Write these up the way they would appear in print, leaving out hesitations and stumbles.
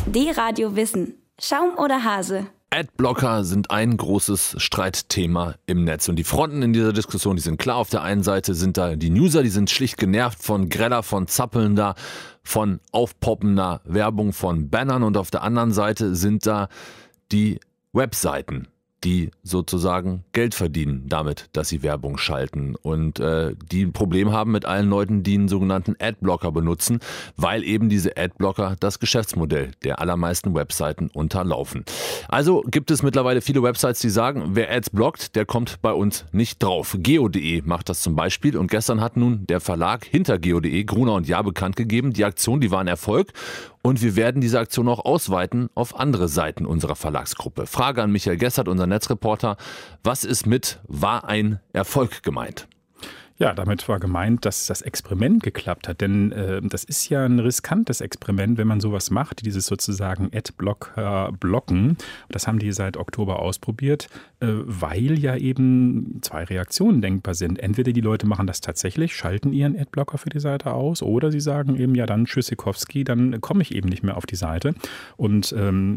D-Radio Wissen. Schaum oder Hase? Adblocker sind ein großes Streitthema im Netz. Und die Fronten in dieser Diskussion, die sind klar. Auf der einen Seite sind da die User, die sind schlicht genervt von greller, von zappelnder, von aufpoppender Werbung, von Bannern. Und auf der anderen Seite sind da die Webseiten, die sozusagen Geld verdienen damit, dass sie Werbung schalten und die ein Problem haben mit allen Leuten, die einen sogenannten Adblocker benutzen, weil eben diese Adblocker das Geschäftsmodell der allermeisten Webseiten unterlaufen. Also gibt es mittlerweile viele Websites, die sagen, wer Ads blockt, der kommt bei uns nicht drauf. Geo.de macht das zum Beispiel und gestern hat nun der Verlag hinter Geo.de, Gruner + Jahr, bekannt gegeben, die Aktion, die war ein Erfolg. Und wir werden diese Aktion auch ausweiten auf andere Seiten unserer Verlagsgruppe. Frage an Michael Gessert, unser Netzreporter. Was ist mit war ein Erfolg gemeint? Ja, damit war gemeint, dass das Experiment geklappt hat. Denn das ist ja ein riskantes Experiment, wenn man sowas macht, dieses sozusagen Adblocker blocken. Das haben die seit Oktober ausprobiert, weil ja eben zwei Reaktionen denkbar sind. Entweder die Leute machen das tatsächlich, schalten ihren Adblocker für die Seite aus, oder sie sagen eben, ja dann Tschüssikowski, dann komme ich eben nicht mehr auf die Seite. Und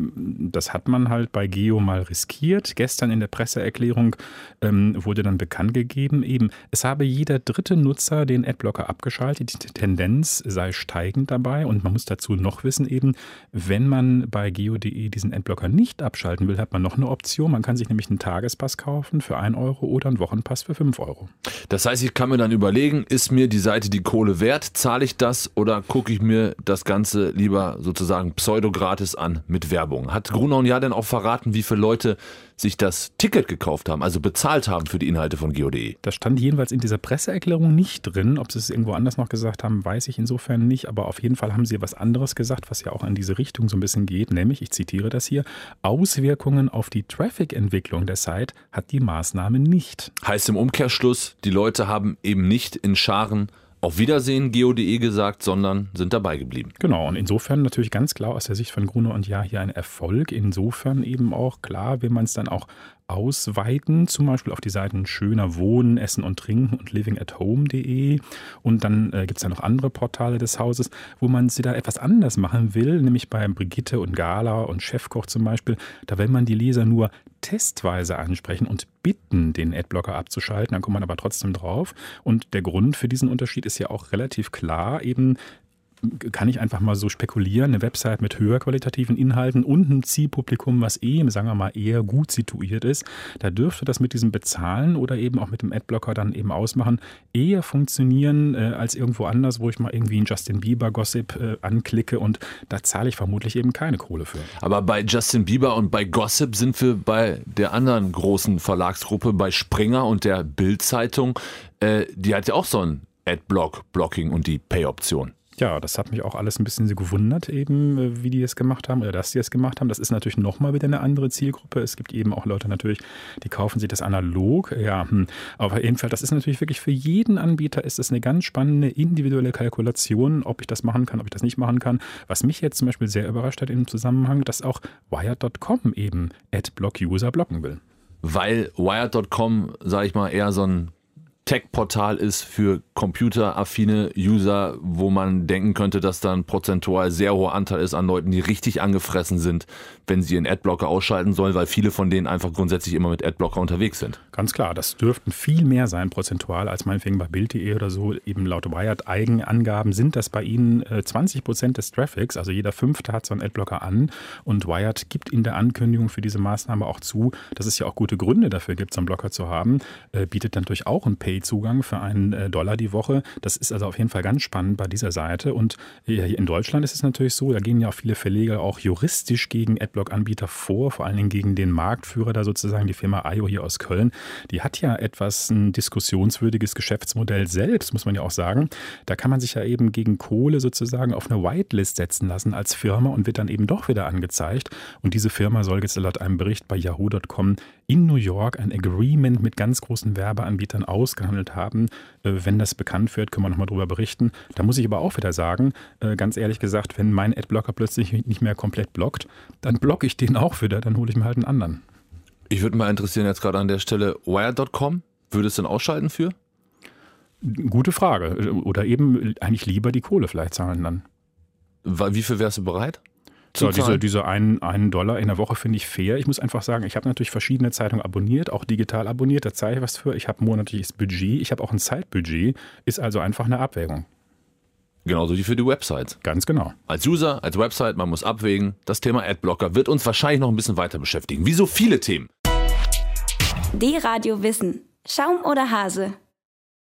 das hat man halt bei Geo mal riskiert. Gestern in der Presseerklärung wurde dann bekannt gegeben, eben es habe jeder dritte Nutzer den Adblocker abgeschaltet. Die Tendenz sei steigend dabei und man muss dazu noch wissen eben, wenn man bei geo.de diesen Adblocker nicht abschalten will, hat man noch eine Option. Man kann sich nämlich einen Tagespass kaufen für 1 Euro oder einen Wochenpass für 5 Euro. Das heißt, ich kann mir dann überlegen, ist mir die Seite die Kohle wert? Zahle ich das oder gucke ich mir das Ganze lieber sozusagen pseudo-gratis an mit Werbung? Hat Gruner + Jahr denn auch verraten, wie viele Leute sich das Ticket gekauft haben, also bezahlt haben für die Inhalte von geo.de? Das stand jedenfalls in dieser Presseerklärung nicht drin. Ob sie es irgendwo anders noch gesagt haben, weiß ich insofern nicht. Aber auf jeden Fall haben sie was anderes gesagt, was ja auch in diese Richtung so ein bisschen geht. Nämlich, ich zitiere das hier, Auswirkungen auf die Traffic-Entwicklung der Site hat die Maßnahme nicht. Heißt im Umkehrschluss, die Leute haben eben nicht in Scharen auf Wiedersehen geo.de gesagt, sondern sind dabei geblieben. Genau, und insofern natürlich ganz klar aus der Sicht von Gruner + Jahr hier ein Erfolg. Insofern eben auch klar, wenn man es dann auch ausweiten, zum Beispiel auf die Seiten Schöner Wohnen, Essen und Trinken und livingathome.de. Und dann gibt es ja noch andere Portale des Hauses, wo man es da etwas anders machen will, nämlich bei Brigitte und Gala und Chefkoch zum Beispiel. Da will man die Leser nur testweise ansprechen und bitten, den Adblocker abzuschalten. Dann kommt man aber trotzdem drauf. Und der Grund für diesen Unterschied ist ja auch relativ klar, eben kann ich einfach mal so spekulieren, eine Website mit höher qualitativen Inhalten und einem Zielpublikum, was sagen wir mal, eher gut situiert ist, da dürfte das mit diesem Bezahlen oder eben auch mit dem Adblocker dann eben ausmachen, eher funktionieren als irgendwo anders, wo ich mal irgendwie einen Justin Bieber Gossip anklicke und da zahle ich vermutlich eben keine Kohle für. Aber bei Justin Bieber und bei Gossip sind wir bei der anderen großen Verlagsgruppe, bei Springer und der Bild-Zeitung, die hat ja auch so ein Adblock-Blocking und die Pay-Option. Ja, das hat mich auch alles ein bisschen so gewundert, eben, wie die es gemacht haben oder dass die es gemacht haben. Das ist natürlich nochmal wieder eine andere Zielgruppe. Es gibt eben auch Leute natürlich, die kaufen sich das analog. Ja, aber jedenfalls, das ist natürlich wirklich für jeden Anbieter ist es eine ganz spannende individuelle Kalkulation, ob ich das machen kann, ob ich das nicht machen kann. Was mich jetzt zum Beispiel sehr überrascht hat im Zusammenhang, dass auch Wired.com eben Adblock-User blocken will. Weil Wired.com, sage ich mal, eher so ein Tech-Portal ist für computeraffine User, wo man denken könnte, dass da ein prozentual sehr hoher Anteil ist an Leuten, die richtig angefressen sind, wenn sie ihren Adblocker ausschalten sollen, weil viele von denen einfach grundsätzlich immer mit Adblocker unterwegs sind. Ganz klar, das dürften viel mehr sein prozentual als meinetwegen bei Bild.de oder so. Eben laut Wired-Eigenangaben sind das bei ihnen 20% des Traffics, also jeder Fünfte hat so einen Adblocker an und Wired gibt in der Ankündigung für diese Maßnahme auch zu, dass es ja auch gute Gründe dafür gibt, so einen Blocker zu haben, bietet dann natürlich auch einen Pay-Zugang für $1 die Woche. Das ist also auf jeden Fall ganz spannend bei dieser Seite und hier in Deutschland ist es natürlich so, da gehen ja auch viele Verleger auch juristisch gegen Adblock-Anbieter vor, vor allen Dingen gegen den Marktführer da sozusagen, die Firma IO hier aus Köln. Die hat ja etwas ein diskussionswürdiges Geschäftsmodell selbst, muss man ja auch sagen. Da kann man sich ja eben gegen Kohle sozusagen auf eine Whitelist setzen lassen als Firma und wird dann eben doch wieder angezeigt. Und diese Firma soll jetzt laut einem Bericht bei Yahoo.com in New York ein Agreement mit ganz großen Werbeanbietern ausgehandelt haben. Wenn das bekannt wird, können wir nochmal drüber berichten. Da muss ich aber auch wieder sagen, ganz ehrlich gesagt, wenn mein Adblocker plötzlich nicht mehr komplett blockt, dann blocke ich den auch wieder, dann hole ich mir halt einen anderen. Ich würde mal interessieren jetzt gerade an der Stelle, Wired.com, würde es denn ausschalten für? Gute Frage. Oder eben eigentlich lieber die Kohle vielleicht zahlen dann. Wie viel wärst du bereit? So, diese einen Dollar in der Woche finde ich fair. Ich muss einfach sagen, ich habe natürlich verschiedene Zeitungen abonniert, auch digital abonniert, da zahle ich was für. Ich habe ein monatliches Budget, ich habe auch ein Zeitbudget, ist also einfach eine Abwägung. Genauso wie für die Website. Ganz genau. Als User, als Website, man muss abwägen. Das Thema Adblocker wird uns wahrscheinlich noch ein bisschen weiter beschäftigen. Wie so viele Themen. D-Radio Wissen. Schaum oder Hase?